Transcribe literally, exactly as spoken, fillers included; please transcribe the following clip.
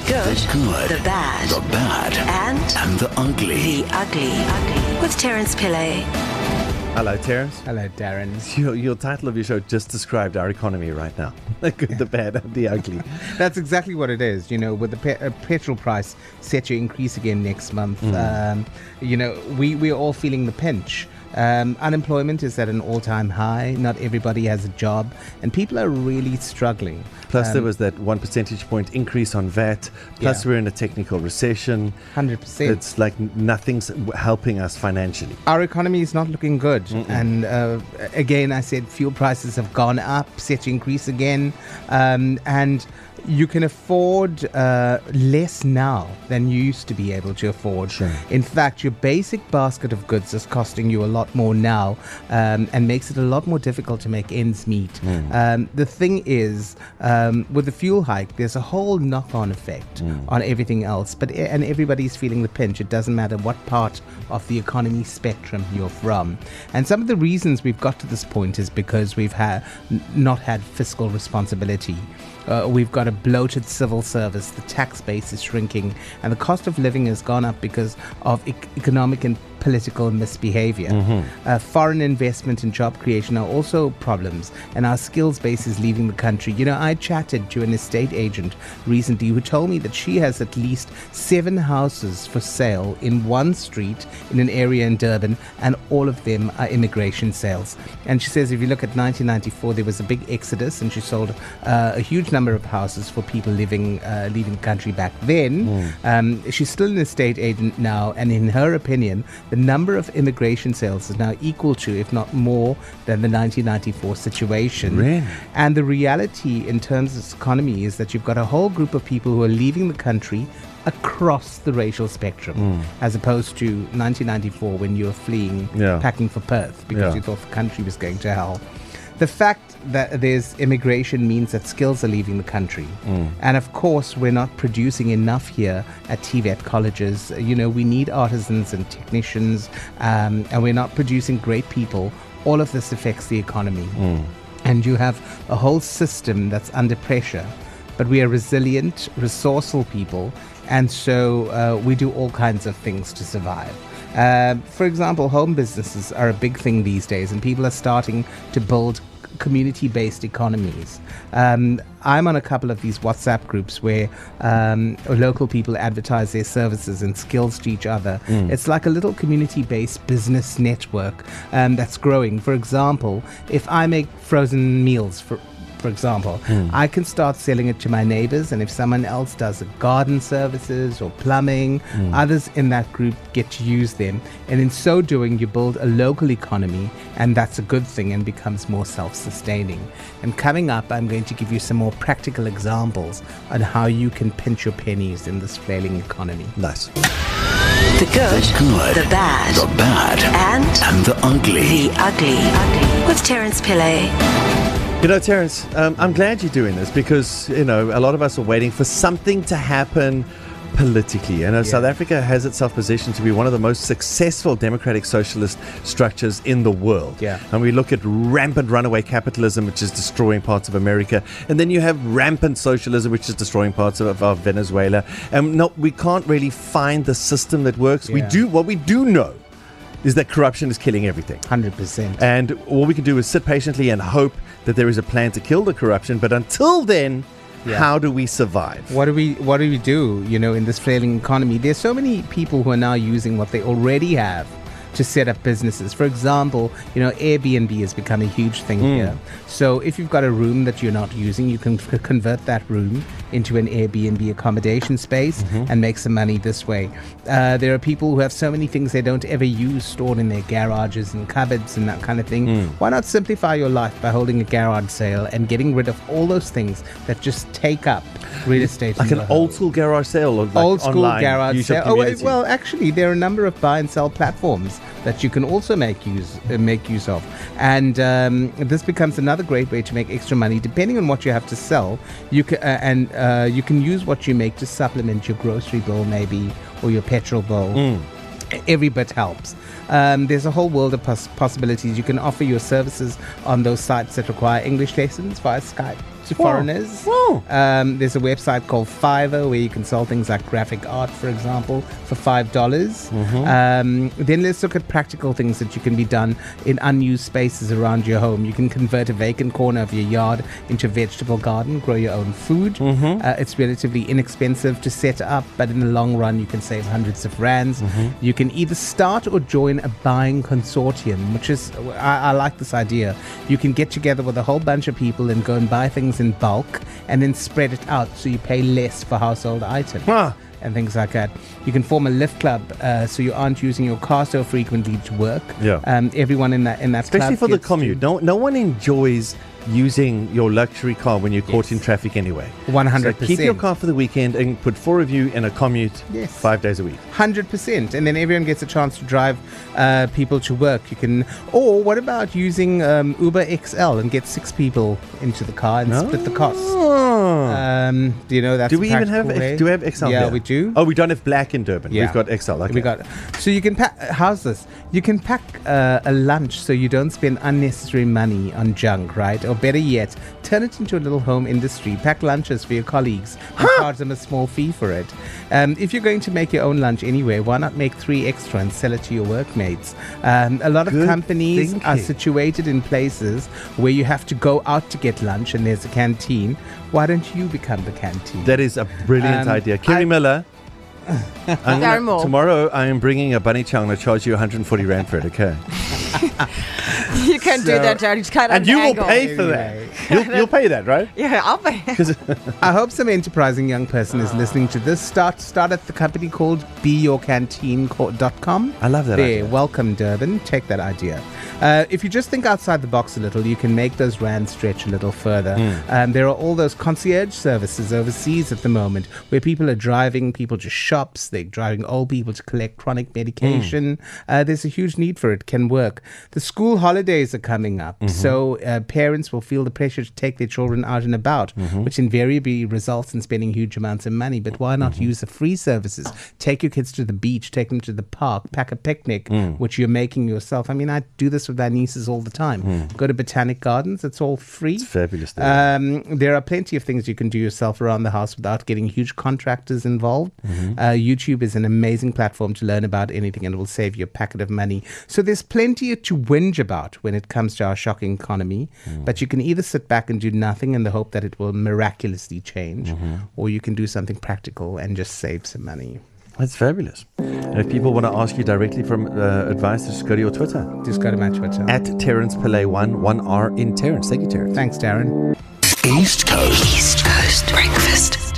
good, the good, the bad, the bad, and and the ugly. the ugly. ugly. With Terence Pillay. Hello, Terence. Hello, Darren. Your, your title of your show just described our economy right now. The good, the bad, and the ugly. That's exactly what it is. You know, with the pe- uh, petrol price set to increase again next month, mm. um, you know, we, we're all feeling the pinch. Um, unemployment is at an all-time high. Not everybody has a job, and people are really struggling. Plus, um, there was that one percentage point increase on V A T. Plus, Yeah. we're in a technical recession. one hundred percent. It's like nothing's helping us financially. Our economy is not looking good. Mm-mm. And uh, again, I said fuel prices have gone up, set to increase again. Um, and you can afford uh, less now than you used to be able to afford. Sure. In fact, your basic basket of goods is costing you a lot more now, um, and makes it a lot more difficult to make ends meet. Mm. Um, the thing is, um, with the fuel hike, there's a whole knock-on effect Mm. on everything else. But and everybody's feeling the pinch. It doesn't matter what part of the economy spectrum you're from. And some of the reasons we've got to this point is because we've had n- not had fiscal responsibility. Uh, we've got a bloated civil service, the tax base is shrinking, and the cost of living has gone up because of e- economic and political misbehavior. Mm-hmm. Uh, foreign investment and job creation are also problems, and our skills base is leaving the country. You know, I chatted to an estate agent recently who told me that she has at least seven houses for sale in one street in an area in Durban, and all of them are immigration sales. And she says if you look at nineteen ninety-four, there was a big exodus, and she sold uh, a huge number of houses for people living uh, leaving the country back then. Mm. Um, she's still an estate agent now, and in her opinion, the number of immigration sales is now equal to, if not more, than the nineteen ninety-four situation. Really? And the reality in terms of this economy is that you've got a whole group of people who are leaving the country across the racial spectrum, Mm. as opposed to nineteen ninety-four when you were fleeing, Yeah. packing for Perth because Yeah. you thought the country was going to hell. The fact that there's immigration means that skills are leaving the country. Mm. And of course, we're not producing enough here at T V E T colleges. You know, we need artisans and technicians, um, and we're not producing great people. All of this affects the economy. Mm. And you have a whole system that's under pressure. But we are resilient, resourceful people, and so uh, we do all kinds of things to survive. Uh, for example, home businesses are a big thing these days, and people are starting to build community-based economies. Um, I'm on a couple of these WhatsApp groups where um, local people advertise their services and skills to each other. Mm. It's like a little community-based business network um, that's growing. For example, if I make frozen meals for For example, Mm. I can start selling it to my neighbors, and if someone else does garden services or plumbing, Mm. others in that group get to use them. And in so doing, you build a local economy, and that's a good thing and becomes more self-sustaining. And coming up, I'm going to give you some more practical examples on how you can pinch your pennies in this flailing economy. Nice. The good, The good, the bad, the bad, and and the ugly. the ugly. ugly. With Terence Pillay. You know, Terence, um, I'm glad you're doing this because, you know, a lot of us are waiting for something to happen politically. You know, Yeah. South Africa has itself positioned to be one of the most successful democratic socialist structures in the world. Yeah. And we look at rampant runaway capitalism, which is destroying parts of America. And then you have rampant socialism, which is destroying parts of, of Venezuela. And no, we can't really find the system that works. We Yeah. do, what we do know is that corruption is killing everything. one hundred percent. And all we can do is sit patiently and hope that there is a plan to kill the corruption. But until then, Yeah. how do we survive? What do we what do we do, you know, in this flailing economy? There's so many people who are now using what they already have to set up businesses. For example, you know, Airbnb has become a huge thing Mm. here. So if you've got a room that you're not using, you can c- convert that room into an Airbnb accommodation space Mm-hmm. and make some money this way. Uh, there are people who have so many things they don't ever use stored in their garages and cupboards and that kind of thing. Mm. Why not simplify your life by holding a garage sale and getting rid of all those things that just take up real estate? Like in an your old home? school garage sale or like Old school online garage use of sale. Oh, wait, community? well, actually, there are a number of buy and sell platforms that you can also make use uh, make use of, and um, this becomes another great way to make extra money. Depending on what you have to sell, you can uh, and uh, you can use what you make to supplement your grocery bill, maybe, or your petrol bill. Mm. Every bit helps. Um, there's a whole world of pos- possibilities. You can offer your services on those sites that require English lessons via Skype. to Wow. foreigners. Wow. Um, there's a website called Fiverr where you can sell things like graphic art, for example, for five dollars. Mm-hmm. Um, then let's look at practical things that you can be done in unused spaces around your home. You can convert a vacant corner of your yard into a vegetable garden, grow your own food. Mm-hmm. Uh, it's relatively inexpensive to set up, but in the long run, you can save hundreds of rands. Mm-hmm. You can either start or join a buying consortium, which is, I, I like this idea. You can get together with a whole bunch of people and go and buy things in bulk and then spread it out so you pay less for household items. Ah. And things like that. You can form a lift club, uh, so you aren't using your car so frequently to work. Yeah. Um, everyone in that in that Especially club for the gets to- commute. No, no one enjoys using your luxury car when you're caught Yes. in traffic anyway. one hundred So keep your percent. car for the weekend and put four of you in a commute Yes. five days a week. one hundred percent, and then everyone gets a chance to drive uh, people to work. You can, or what about using um, Uber X L and get six people into the car and split the cost? Oh. Um, do you know that's do a we even have practical way? X, do we have X L? Yeah, here? we do. Oh, we don't have black in Durban. Yeah. We've got X L. Okay. We got so you can pack. How's this? You can pack uh, a lunch so you don't spend unnecessary money on junk, right? Or better yet, turn it into a little home industry. Pack lunches for your colleagues and charge them a small fee for it. Um, if you're going to make your own lunch anyway, why not make three extra and sell it to your workmates? Um, a lot of Good companies are thinking. situated in places where you have to go out to get lunch and there's a canteen. Why don't you become the canteen? That is a brilliant Um, idea. Kerry I- Miller. I'm Darren Moore. tomorrow I am bringing a bunny chow and I'll charge you one hundred forty rand for it, okay? You can do So- that, Darren. Just kind of And you will angle. pay for that. You'll, you'll pay that, right? Yeah, I'll pay. I hope some enterprising young person is listening to this. Start start at the company called be your canteen dot com. I love that There, idea. welcome Durban. Take that idea. Uh, if you just think outside the box a little, you can make those rands stretch a little further. Hmm. Um, there are all those concierge services overseas at the moment where people are driving people to shops. They're driving old people to collect chronic medication. Hmm. Uh, there's a huge need for it. Can work. The school holidays are coming up, Mm-hmm. so uh, parents will feel the pressure to take their children out and about, Mm-hmm. which invariably results in spending huge amounts of money. But why not Mm-hmm. use the free services? Take your kids to the beach, take them to the park, pack a picnic, Mm. which you're making yourself. I mean, I do this with my nieces all the time. Go to Botanic Gardens, it's all free. Mm. It's fabulous. There. Um, there are plenty of things you can do yourself around the house without getting huge contractors involved. Mm-hmm. Uh, YouTube is an amazing platform to learn about anything and it will save you a packet of money. So there's plenty to whinge about when it comes to our shocking economy. Mm. But you can either sit back and do nothing in the hope that it will miraculously change, Mm-hmm. or you can do something practical and just save some money. That's fabulous. And if people want to ask you directly from uh, advice, just go to your Twitter. Just go to my Twitter. At Terence Pillay one, one R in Terence. Thank you, Terence. Thanks, Darren. East Coast. East Coast Breakfast.